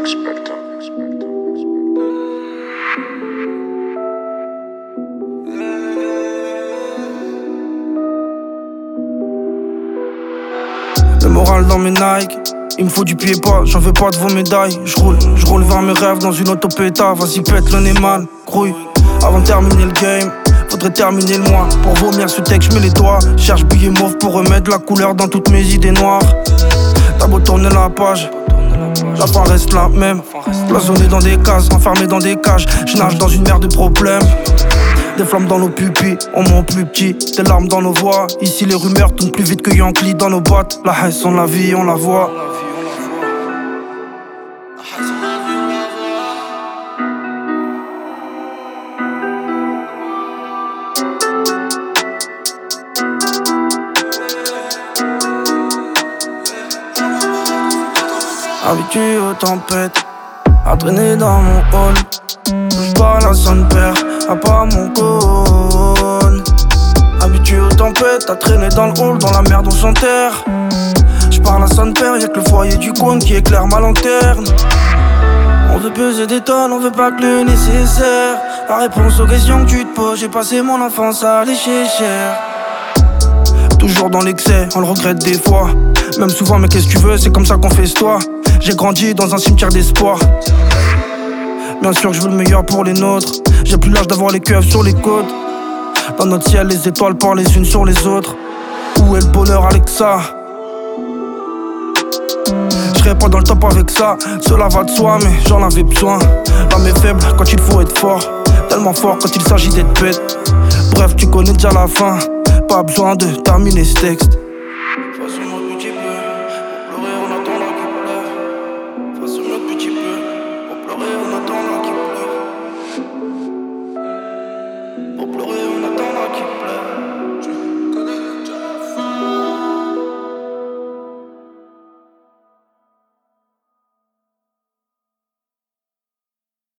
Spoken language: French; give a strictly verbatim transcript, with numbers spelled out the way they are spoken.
Le moral dans mes Nike, il me faut du pied pas, j'en veux pas de vos médailles. J'roule, j'roule vers mes rêves dans une autopéta. Vas-y pète le nez mal, grouille. Avant de terminer le game, faudrait terminer le mois. Pour vomir ce texte, j'mets les doigts. Cherche billet mauve pour remettre la couleur dans toutes mes idées noires. T'as beau tourner la page, la fin reste la même. Cloisonné dans des cases, enfermé dans des cages. Je nage dans une mer de problèmes. Des flammes dans nos pupilles, on monte plus petit. Des larmes dans nos voix. Ici les rumeurs tournent plus vite que Yankee dans nos boîtes. La haine, on la vie, on la voit. Habitué aux tempêtes, à traîner dans mon hall. Touche pas la sonne père, à pas mon cône. Habitué aux tempêtes, à traîner dans le hall, dans la merde on s'enterre. J'parle à son père, y'a que le foyer du coin qui éclaire ma lanterne. On veut peser des tonnes, on veut pas que le nécessaire. La réponse aux questions que tu te poses, j'ai passé mon enfance à lécher cher. Toujours dans l'excès, on le regrette des fois. Même souvent, mais qu'est-ce que tu veux, c'est comme ça qu'on fait ce toi. J'ai grandi dans un cimetière d'espoir. Bien sûr que je veux le meilleur pour les nôtres. J'ai plus l'âge d'avoir les keufs sur les côtes. Dans notre ciel, les étoiles parlent les unes sur les autres. Où est le bonheur, Alexa? J'serais pas dans le top avec ça, cela va de soi, mais j'en avais besoin. L'âme est faible quand il faut être fort, tellement fort quand il s'agit d'être bête. Bref, tu connais déjà la fin, pas besoin de terminer ce texte. Façon notre petit peu, pour pleurer on attend là qu'il pleure.